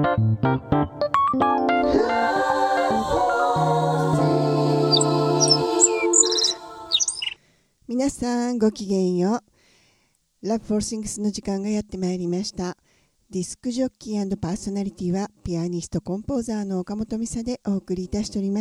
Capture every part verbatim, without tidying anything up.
皆さんごきげんよう。 Love for Things の時間がやってまいりました。ディスクジョッキー&パーソナリティはピアニストコンポーザーの岡本美沙でお送りいたしております。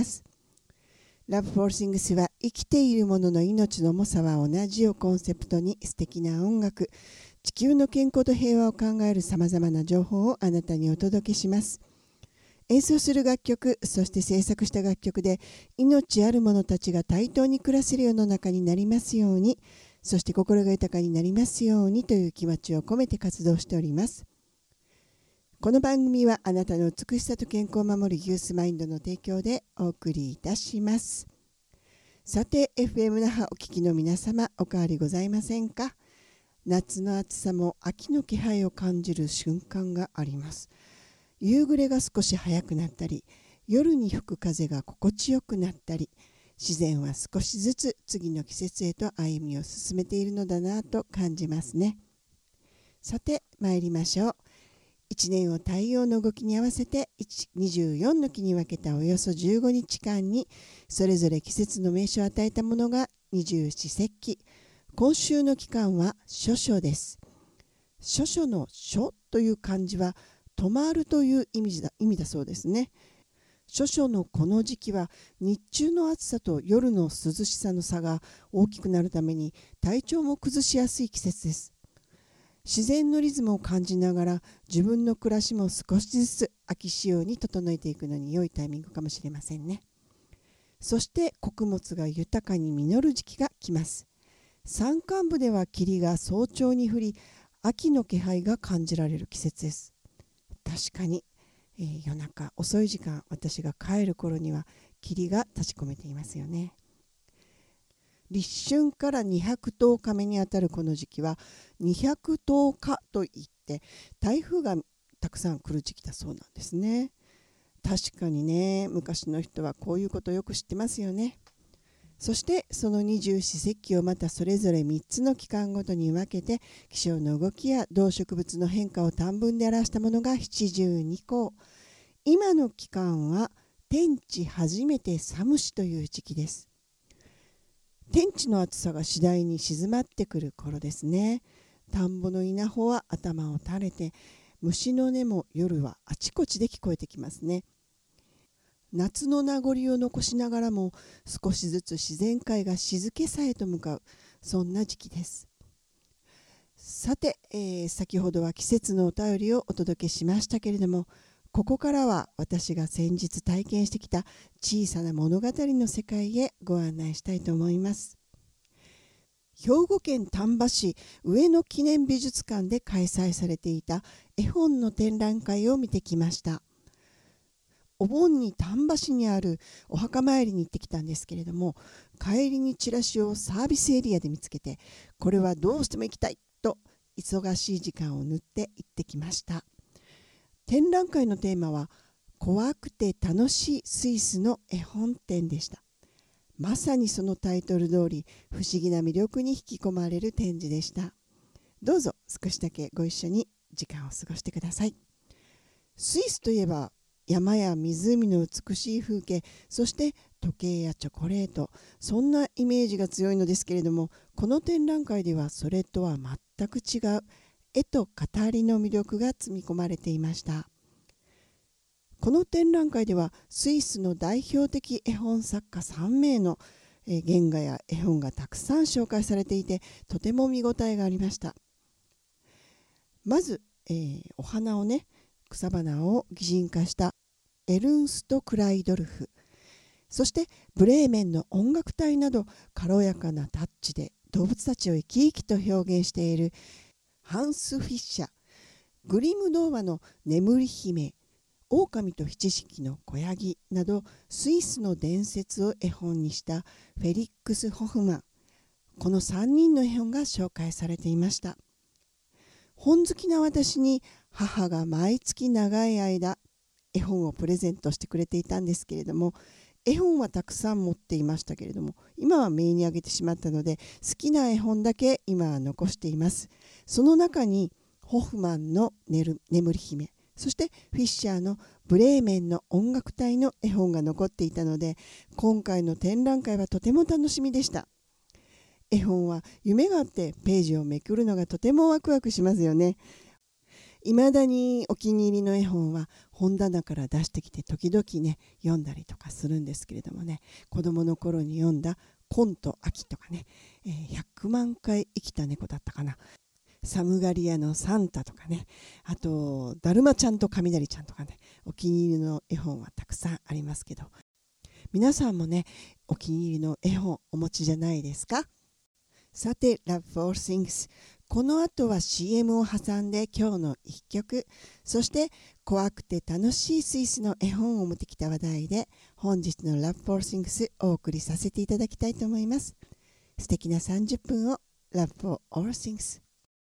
Love for Things は生きているものの命の重さは同じをコンセプトに素敵な音楽、地球の健康と平和を考えるさまざまな情報をあなたにお届けします。演奏する楽曲、そして制作した楽曲で命ある者たちが対等に暮らせる世の中になりますように、そして心が豊かになりますようにという気持ちを込めて活動しております。この番組はあなたの美しさと健康を守るユースマインドの提供でお送りいたします。さて エフエム 那覇お聞きの皆様、お変わりございませんか？夏の暑さも秋の気配を感じる瞬間があります。夕暮れが少し早くなったり、夜に吹く風が心地よくなったり、自然は少しずつ次の季節へと歩みを進めているのだなと感じますね。さて参りましょう。いちねんを太陽の動きに合わせてにじゅうよんの期に分けたおよそじゅうごにちかんにそれぞれ季節の名称を与えたものが二十四節気。今週の期間は処暑です。処暑の暑という漢字は止まるという意味だ、意味だそうですね。処暑のこの時期は日中の暑さと夜の涼しさの差が大きくなるために体調も崩しやすい季節です。自然のリズムを感じながら自分の暮らしも少しずつ秋仕様に整えていくのに良いタイミングかもしれませんね。そして穀物が豊かに実る時期が来ます。山間部では霧が早朝に降り、秋の気配が感じられる季節です。確かに、えー、夜中遅い時間、私が帰る頃には霧が立ち込めていますよね。立春からにひゃくとおかめにあたるこの時期はにひゃくとおかといって台風がたくさん来る時期だそうなんですね。確かにね、昔の人はこういうことをよく知ってますよね。そしてその二十四節気をまたそれぞれみっつの期間ごとに分けて気象の動きや動植物の変化を短文で表したものがななじゅうにこ。今の期間は天地初めて寒しという時期です。天地の暑さが次第に静まってくる頃ですね。田んぼの稲穂は頭を垂れて、虫の音も夜はあちこちで聞こえてきますね。夏の名残を残しながらも少しずつ自然界が静けさへと向かう、そんな時期です。さて、えー、先ほどは季節のお便りをお届けしましたけれども、ここからは私が先日体験してきた小さな物語の世界へご案内したいと思います。兵庫県丹波市上野記念美術館で開催されていた絵本の展覧会を見てきました。お盆に丹波市にあるお墓参りに行ってきたんですけれども、帰りにチラシをサービスエリアで見つけて、これはどうしても行きたいと忙しい時間を縫って行ってきました。展覧会のテーマは怖くて楽しいスイスの絵本展でした。まさにそのタイトル通り不思議な魅力に引き込まれる展示でした。どうぞ少しだけご一緒に時間を過ごしてください。スイスといえば山や湖の美しい風景、そして時計やチョコレート、そんなイメージが強いのですけれども、この展覧会ではそれとは全く違う絵と語りの魅力が積み込まれていました。この展覧会ではスイスの代表的絵本作家さんめいの原画や絵本がたくさん紹介されていて、とても見応えがありました。まず、えー、お花をね草花を擬人化したエルンスト・クライドルフ、そしてブレーメンの音楽隊など軽やかなタッチで動物たちを生き生きと表現しているハンス・フィッシャー、グリム童話の眠り姫、狼と七色の子ヤギなどスイスの伝説を絵本にしたフェリックス・ホフマン、このさんにんの絵本が紹介されていました。本好きな私に母が毎月長い間絵本をプレゼントしてくれていたんですけれども、絵本はたくさん持っていましたけれども、今は姪にあげてしまったので好きな絵本だけ今は残しています。その中にホフマンの眠り姫、 そしてフィッシャーのブレーメンの音楽隊の絵本が残っていたので、今回の展覧会はとても楽しみでした。絵本は夢があってページをめくるのがとてもワクワクしますよね。いまだにお気に入りの絵本は本棚から出してきて時々ね読んだりとかするんですけれどもね、子供の頃に読んだコント秋とかね、えー、ひゃくまんかい生きた猫だったかな、サムガリアのサンタとかね、あとだるまちゃんと雷ちゃんとかね、お気に入りの絵本はたくさんありますけど、皆さんもねお気に入りの絵本お持ちじゃないですか。さて Love for Things、 この後は シーエム を挟んで今日のいっきょく、そして怖くて楽しいスイスの絵本を持ってきた話題で本日の Love for Things お送りさせていただきたいと思います。素敵なさんじゅっぷんを Love for All Things。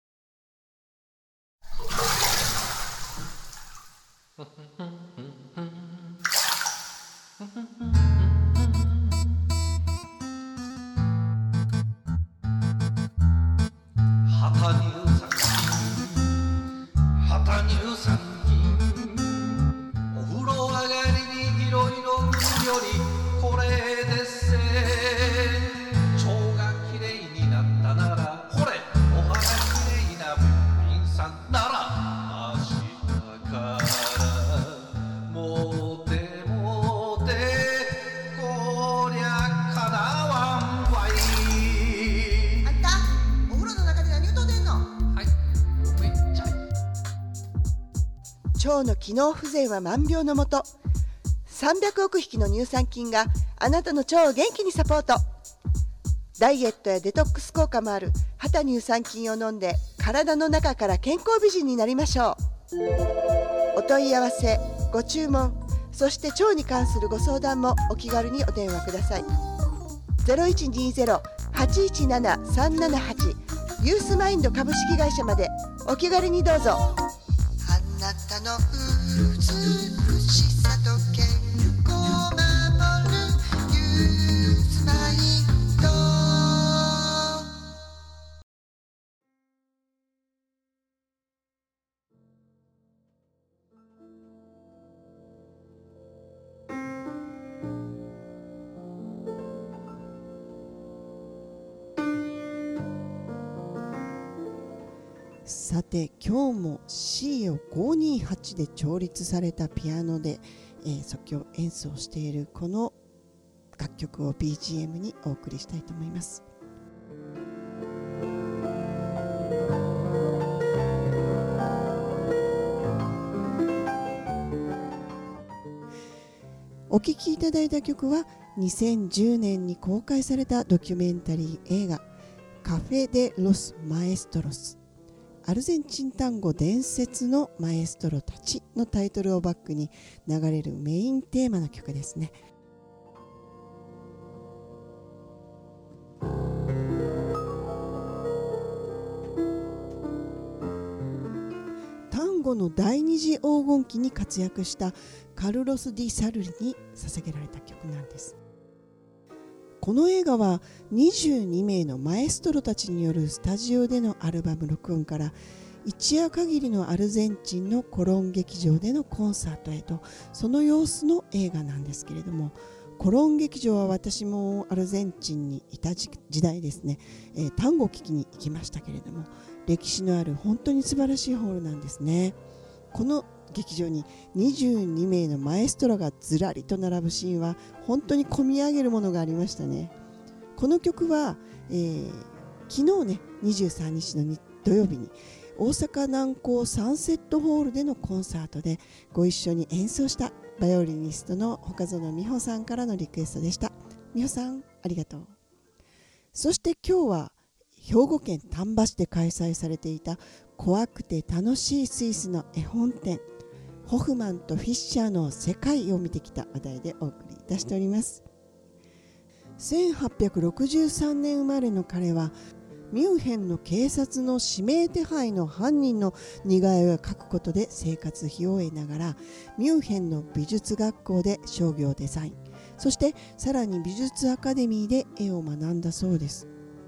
旗乳酸菌、旗乳酸菌、お風呂上がりにいろいろ塗るよりこれでっせ。腸がきれいになったならほれお肌きれいなべっぴんさんなら明日からもてもてこりゃかなわんわい。 あんたお風呂の中で何歌うてんの？ はい、ごめんちゃい。 腸の機能不全は万病のもと。さんびゃくおくひきの乳酸菌があなたの腸を元気にサポート。ダイエットやデトックス効果もある旗乳酸菌を飲んで体の中から健康美人になりましょう。お問い合わせ、ご注文、そして腸に関するご相談もお気軽にお電話ください。 ゼロいちにゼロ はちいちなな さんななはち ユースマインド株式会社までお気軽にどうぞ。 あなたの美しさと健康を守るユースマインド。 さて今日も シー をごーにーはちで調律されたピアノで、えー、即興演奏しているこの楽曲を ビージーエム にお送りしたいと思います。お聴きいただいた曲はにせんじゅうねんに公開されたドキュメンタリー映画カフェ・デ・ロス・マエストロス、アルゼンチン単語伝説のマエストロたちのタイトルをバックに流れるメインテーマの曲ですね。単語の第二次黄金期に活躍したカルロス・ディ・サルリに捧げられた曲なんです。この映画はにじゅうにめいのマエストロたちによるスタジオでのアルバム録音から一夜限りのアルゼンチンのコロン劇場でのコンサートへと、その様子の映画なんですけれども、コロン劇場は私もアルゼンチンにいた時代ですね、えー、単語を聞きに行きましたけれども、歴史のある本当に素晴らしいホールなんですね。この劇場ににじゅうにめいのマエストロがずらりと並ぶシーンは本当に込み上げるものがありましたね。この曲は、えー、昨日ねにじゅうさんにちの土曜日に大阪南港サンセットホールでのコンサートでご一緒に演奏したバイオリニストの岡園美穂さんからのリクエストでした。美穂さんありがとう。そして今日は兵庫県丹波市で開催されていた怖くて楽しいスイスの絵本展、ホフマンとフィッシャーの世界を見てきた話題でお送りいたしております。せんはっぴゃくろくじゅうさんねん生まれの彼はミュンヘンの警察の指名手配の犯人の似顔絵を描くことで生活費を得ながら、ミュンヘンの美術学校で商業デザイン、そしてさらに美術アカデミーで絵を学んだそうです。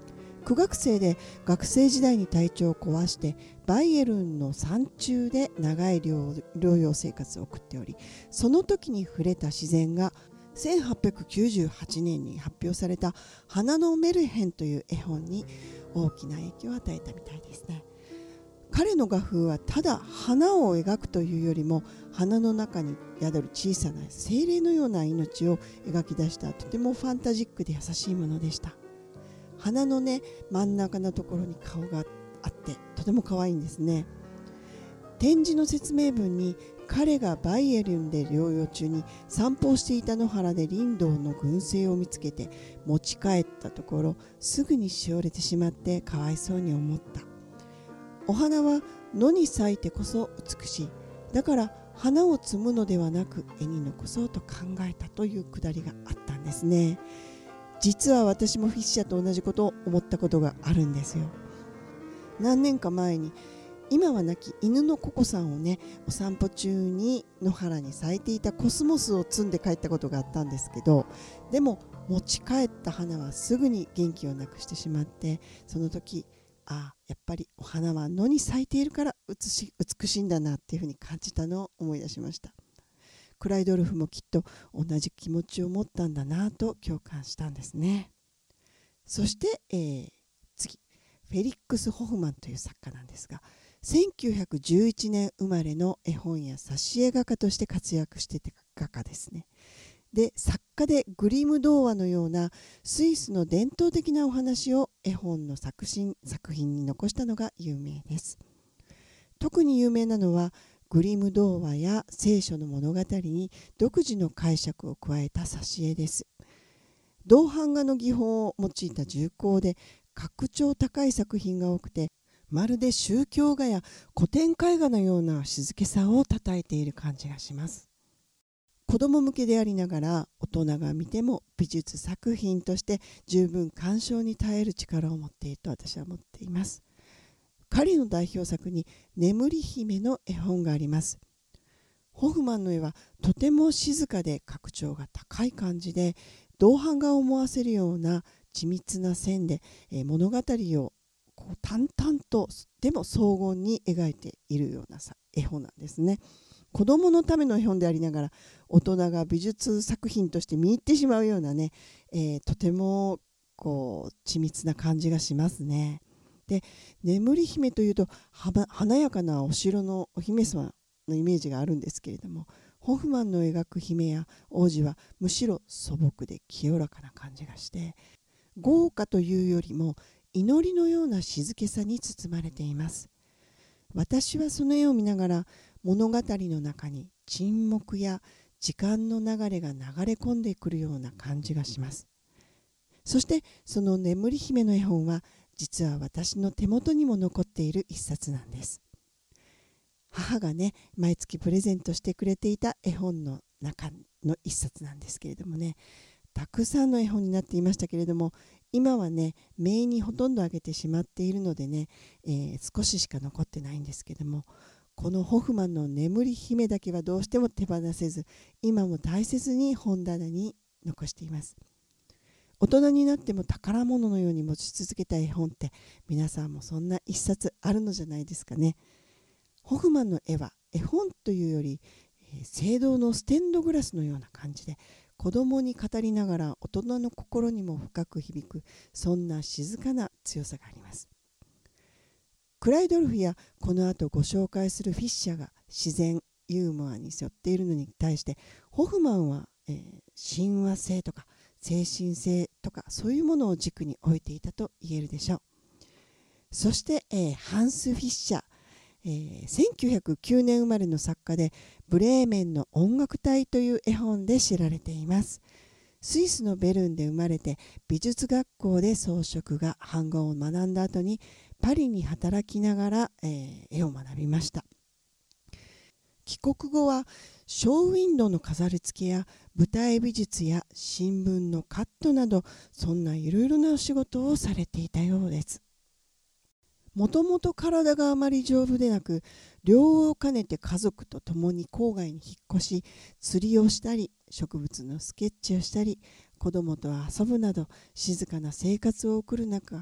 苦学生で学生時代に体調を壊してバイエルンの山中で長い療養生活を送っており、その時に触れた自然がせんはっぴゃくきゅうじゅうはちねんに発表された花のメルヘンという絵本に大きな影響を与えたみたいですね。彼の画風はただ花を描くというよりも、花の中に宿る小さな精霊のような命を描き出したとてもファンタジックで優しいものでした。花のね真ん中のところに顔があってとても可愛いんですね。展示の説明文に、彼がバイエルンで療養中に散歩をしていた野原で林道の群生を見つけて持ち帰ったところ、すぐにしおれてしまってかわいそうに思った。お花は野に咲いてこそ美しい。だから花を摘むのではなく絵に残そうと考えたというくだりがあったんですね。実は私もフィッシャーと同じことを思ったことがあるんですよ。何年か前に今は亡き犬のココさんをねお散歩中に野原に咲いていたコスモスを摘んで帰ったことがあったんですけど、でも持ち帰った花はすぐに元気をなくしてしまって、その時ああやっぱりお花は野に咲いているから美し、美しいんだなっていうふうに感じたのを思い出しました。クライドルフもきっと同じ気持ちを持ったんだなと共感したんですね。そして、えー、次フェリックス・ホフマンという作家なんですが、せんきゅうひゃくじゅういちねん生まれの絵本や挿絵画家として活躍していた画家ですね。で作家でグリム童話のようなスイスの伝統的なお話を絵本の作品、作品に残したのが有名です。特に有名なのはグリム童話や聖書の物語に独自の解釈を加えた挿絵です。銅版画の技法を用いた重厚で格調高い作品が多くて、まるで宗教画や古典絵画のような静けさをたたえている感じがします。子供向けでありながら大人が見ても美術作品として十分鑑賞に耐える力を持っていると私は思っています。彼の代表作に眠り姫の絵本があります。ホフマンの絵はとても静かで格調が高い感じで、銅版画を思わせるような緻密な線で、えー、物語をこう淡々とでも荘厳に描いているような絵本なんですね。子どものための絵本でありながら大人が美術作品として見入ってしまうようなね、えー、とてもこう緻密な感じがしますね。で眠り姫というと華やかなお城のお姫様のイメージがあるんですけれども、ホフマンの描く姫や王子はむしろ素朴で清らかな感じがして、豪華というよりも祈りのような静けさに包まれています。私はその絵を見ながら物語の中に沈黙や時間の流れが流れ込んでくるような感じがします。そしてその眠り姫の絵本は実は私の手元にも残っている一冊なんです。母がね毎月プレゼントしてくれていた絵本の中の一冊なんですけれどもね、たくさんの絵本になっていましたけれども、今はね姪にほとんどあげてしまっているのでね、えー、少ししか残ってないんですけども、このホフマンの眠り姫だけはどうしても手放せず、今も大切に本棚に残しています。大人になっても宝物のように持ち続けた絵本って、皆さんもそんな一冊あるのじゃないですかね。ホフマンの絵は絵本というより、えー、青銅のステンドグラスのような感じで、子供に語りながら大人の心にも深く響く、そんな静かな強さがあります。クライドルフやこの後ご紹介するフィッシャーが自然ユーモアに沿っているのに対して、ホフマンは、えー、親和性とか精神性とかそういうものを軸に置いていたと言えるでしょう。そして、えー、ハンス・フィッシャー、えー、せんきゅうひゃくきゅうねん生まれの作家で、ブレーメンの音楽隊という絵本で知られています。スイスのベルンで生まれて、美術学校で装飾画版画を学んだ後にパリに働きながら、えー、絵を学びました。帰国後はショーウィンドウの飾り付けや舞台美術や新聞のカットなど、そんないろいろなお仕事をされていたようです。もともと体があまり丈夫でなく、療養を兼ねて家族と共に郊外に引っ越し、釣りをしたり植物のスケッチをしたり子供と遊ぶなど静かな生活を送る中、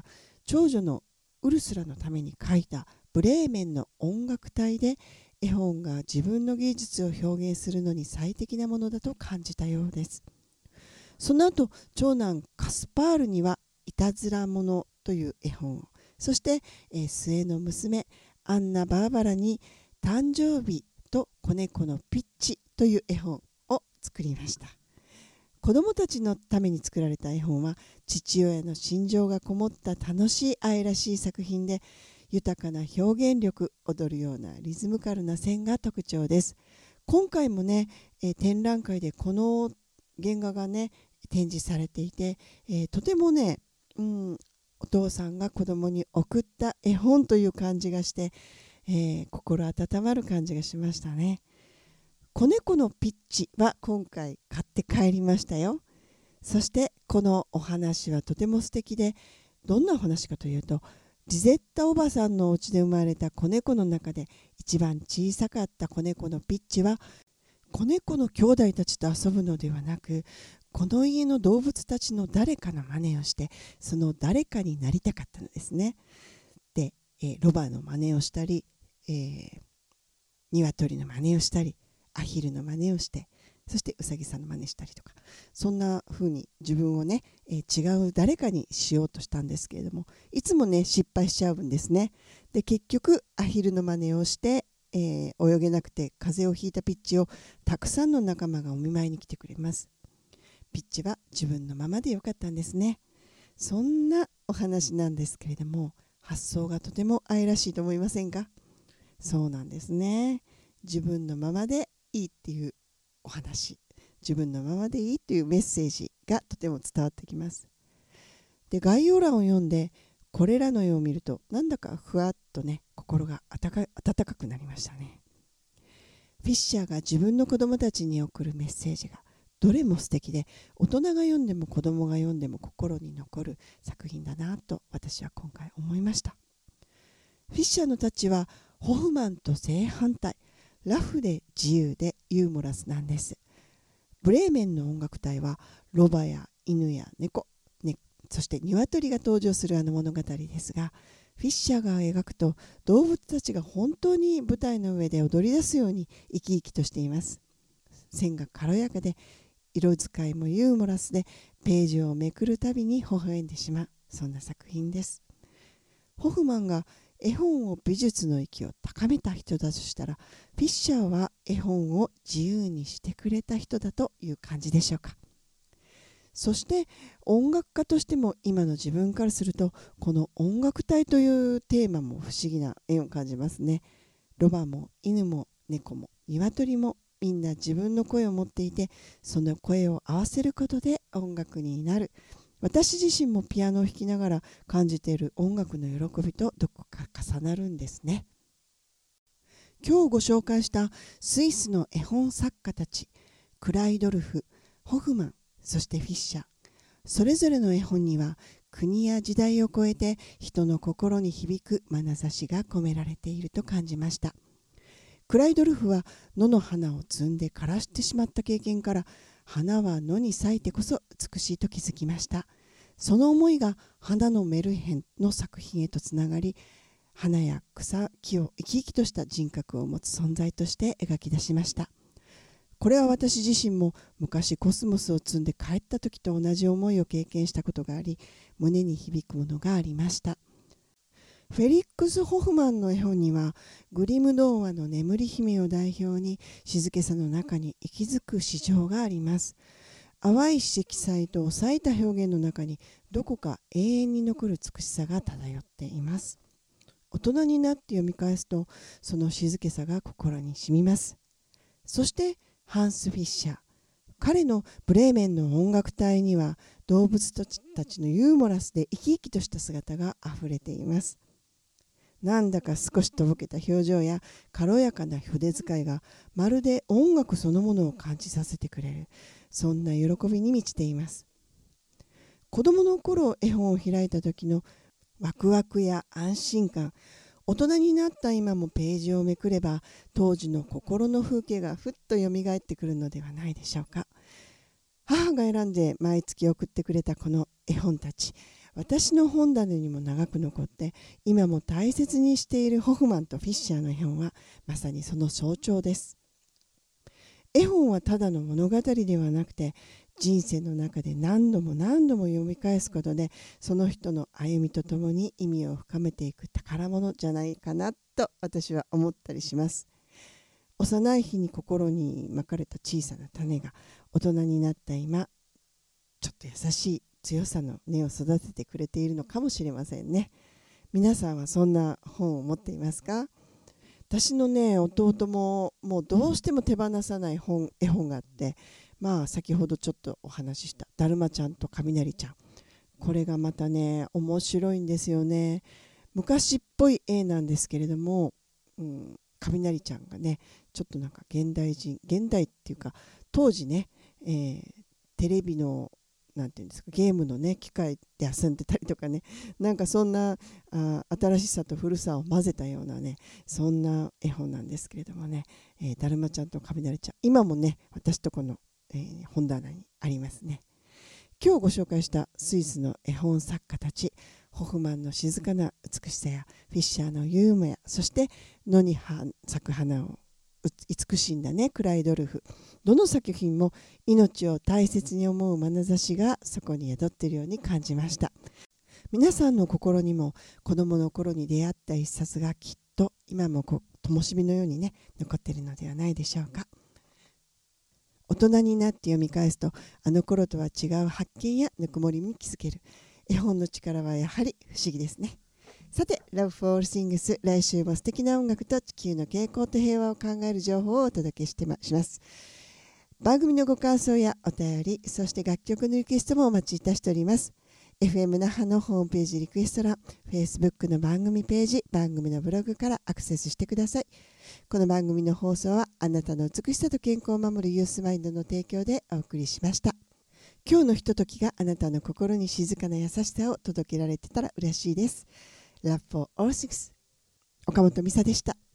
長女のウルスラのために書いたブレーメンの音楽隊で絵本が自分の技術を表現するのに最適なものだと感じたようです。その後、長男カスパールにはいたずらものという絵本を、そして、えー、末の娘アンナ・バーバラに誕生日と子猫のピッチという絵本を作りました。子どもたちのために作られた絵本は父親の心情がこもった楽しい愛らしい作品で、豊かな表現力、踊るようなリズムカルな線が特徴です。今回もね、えー、展覧会でこの原画がね展示されていて、えー、とてもね、うん、お父さんが子供に送った絵本という感じがして、えー、心温まる感じがしましたね。子猫のピッチは今回買って帰りましたよ。そしてこのお話はとても素敵で、どんなお話かというと、リゼッタおばさんのお家で生まれた子猫の中で一番小さかった子猫のピッチは、子猫の兄弟たちと遊ぶのではなく、この家の動物たちの誰かの真似をして、その誰かになりたかったのですね。で、えー、ロバの真似をしたり、えー、鶏の真似をしたり、アヒルの真似をして、そしてウサギさんの真似したりとか、そんな風に自分をね、えー、違う誰かにしようとしたんですけれども、いつもね失敗しちゃうんですね。で、結局アヒルの真似をして、えー、泳げなくて風邪をひいたピッチをたくさんの仲間がお見舞いに来てくれます。ピッチは自分のままでよかったんですね。そんなお話なんですけれども、発想がとても愛らしいと思いませんか？そうなんですね。自分のままでいいっていうお話、自分のままでいいっていうメッセージがとても伝わってきます。で、概要欄を読んでこれらの絵を見ると、なんだかふわっとね心が温か、温かくなりましたね。フィッシャーが自分の子供たちに送るメッセージがどれも素敵で、大人が読んでも子供が読んでも心に残る作品だなと私は今回思いました。フィッシャーのタッチはホフマンと正反対、ラフで自由でユーモラスなんです。ブレーメンの音楽隊はロバや犬や猫、ね、そして鶏が登場するあの物語ですが、フィッシャーが描くと動物たちが本当に舞台の上で踊り出すように生き生きとしています。線が軽やかで、色使いもユーモラスで、ページをめくるたびに微笑んでしまう、そんな作品です。ホフマンが絵本を美術の域を高めた人だとしたら、フィッシャーは絵本を自由にしてくれた人だという感じでしょうか。そして音楽家としても今の自分からすると、この音楽隊というテーマも不思議な縁を感じますね。ロバも犬も猫も鶏もみんな自分の声を持っていて、その声を合わせることで音楽になる。私自身もピアノを弾きながら感じている音楽の喜びとどこか重なるんですね。今日ご紹介したスイスの絵本作家たち、クライドルフ、ホフマン、そしてフィッシャー、それぞれの絵本には国や時代を超えて人の心に響く眼差しが込められていると感じました。クライドルフは野の花を摘んで枯らしてしまった経験から、花は野に咲いてこそ美しいと気づきました。その思いが花のメルヘンの作品へとつながり、花や草木を生き生きとした人格を持つ存在として描き出しました。これは私自身も昔コスモスを摘んで帰った時と同じ思いを経験したことがあり、胸に響くものがありました。フェリックス・ホフマンの絵本には、グリム童話の眠り姫を代表に静けさの中に息づく詩情があります。淡い色彩と抑えた表現の中にどこか永遠に残る美しさが漂っています。大人になって読み返すと、その静けさが心に染みます。そしてハンス・フィッシャー、彼のブレーメンの音楽隊には動物たちのユーモラスで生き生きとした姿があふれています。なんだか少しとぼけた表情や軽やかな筆使いが、まるで音楽そのものを感じさせてくれる、そんな喜びに満ちています。子供の頃絵本を開いた時のワクワクや安心感、大人になった今もページをめくれば当時の心の風景がふっとよみがえってくるのではないでしょうか。母が選んで毎月送ってくれたこの絵本たち、 私の本棚にも長く残って今も大切にしているホフマンとフィッシャーの絵本はまさにその象徴です。絵本はただの物語ではなくて、人生の中で何度も何度も読み返すことでその人の歩みとともに意味を深めていく宝物じゃないかなと私は思ったりします。幼い日に心にまかれた小さな種が大人になった今、ちょっと優しい強さの根を育ててくれているのかもしれませんね。皆さんはそんな本を持っていますか？私のね弟ももうどうしても手放さない本絵本があって、まあ先ほどちょっとお話ししただるまちゃんと雷ちゃん、これがまたね面白いんですよね。昔っぽい絵なんですけれども、うん、雷ちゃんがねちょっとなんか現代人現代っていうか当時ね、えー、テレビのなんていうんですか、ゲームのね機械で遊んでたりとかね、なんかそんなあ新しさと古さを混ぜたようなね、そんな絵本なんですけれどもね、えー、だるまちゃんと雷ちゃん、今もね私とこの、えー、本棚にありますね。今日ご紹介したスイスの絵本作家たち、ホフマンの静かな美しさやフィッシャーのユーモア、そして野に咲く花を慈しんだねクライドルフ、どの作品も命を大切に思う眼差しがそこに宿っているように感じました。皆さんの心にも子供の頃に出会った一冊がきっと今もこう灯火のようにね残っているのではないでしょうか。大人になって読み返すとあの頃とは違う発見やぬくもりに気づける。絵本の力はやはり不思議ですね。さて Love for All Things、 来週も素敵な音楽と地球の傾向と平和を考える情報をお届けしてします。番組のご感想やお便り、そして楽曲のリクエストもお待ちいたしております。 エフエム 那覇のホームページリクエスト欄、 Facebook の番組ページ、番組のブログからアクセスしてください。この番組の放送はあなたの美しさと健康を守るユースマインドの提供でお送りしました。今日のひとときがあなたの心に静かな優しさを届けられてたら嬉しいです。Love for All Things、 岡本美沙でした。